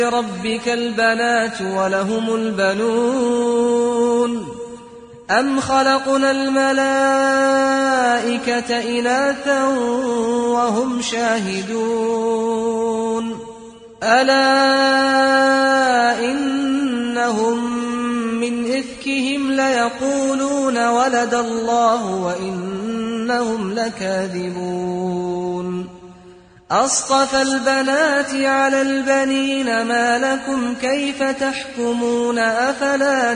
ربك البنات ولهم البنون أم خلقنا الملائكة إناثا وهم شاهدون ألا إنهم من إفكهم ليقولون ولد الله وإنهم لكاذبون أصطفى البنات على البنين ما لكم كيف تحكمون أفلا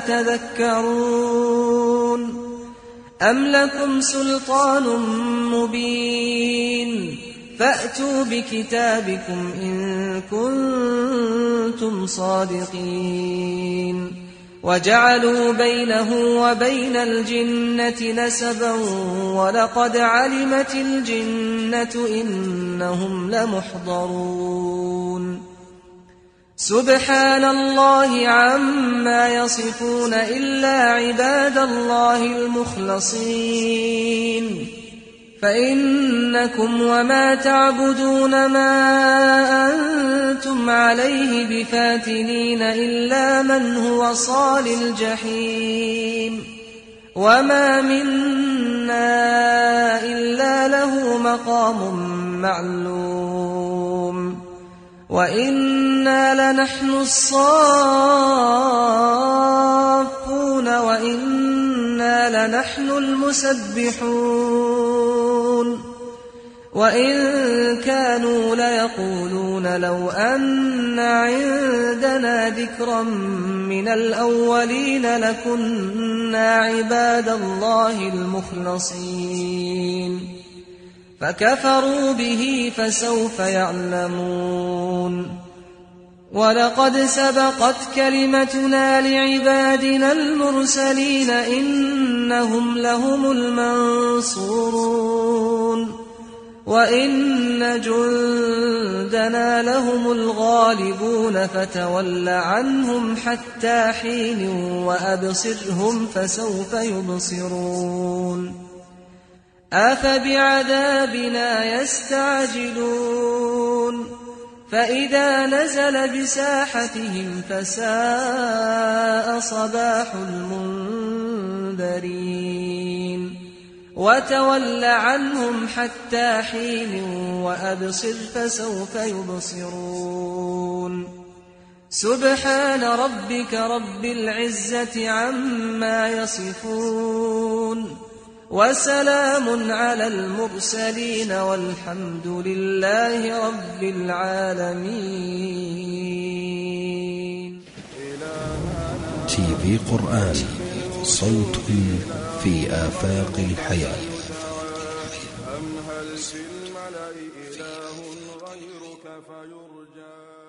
تذكرون أم لكم سلطان مبين فأتوا بكتابكم إن كنتم صادقين وجعلوا بينه وبين الجنة نسبا ولقد علمت الجنة إنهم لمحضرون سبحان الله عما يصفون إلا عباد الله المخلصين فإنكم وما تعبدون ما أنتم عليه بفاتنين إلا من هو صال الجحيم وما منا إلا له مقام معلوم وإنا لنحن الصافون وإنا لنحن المسبحون وإن كانوا ليقولون لو أن عندنا ذكرا من الأولين لكنا عباد الله المخلصين فكفروا به فسوف يعلمون ولقد سبقت كلمتنا لعبادنا المرسلين إنهم لهم المنصورون وإن جندنا لهم الغالبون فتول عنهم حتى حين وأبصرهم فسوف يبصرون أفبعذابنا يستعجلون فإذا نزل بساحتهم فساء صباح المنذرين وتول عنهم حتى حين وأبصر فسوف يبصرون سبحان ربك رب العزة عما يصفون وسلام على المرسلين والحمد لله رب العالمين. تي في قرآن صوت في آفاق الحياة. أم هل في الملأ إله غيرك فيرجى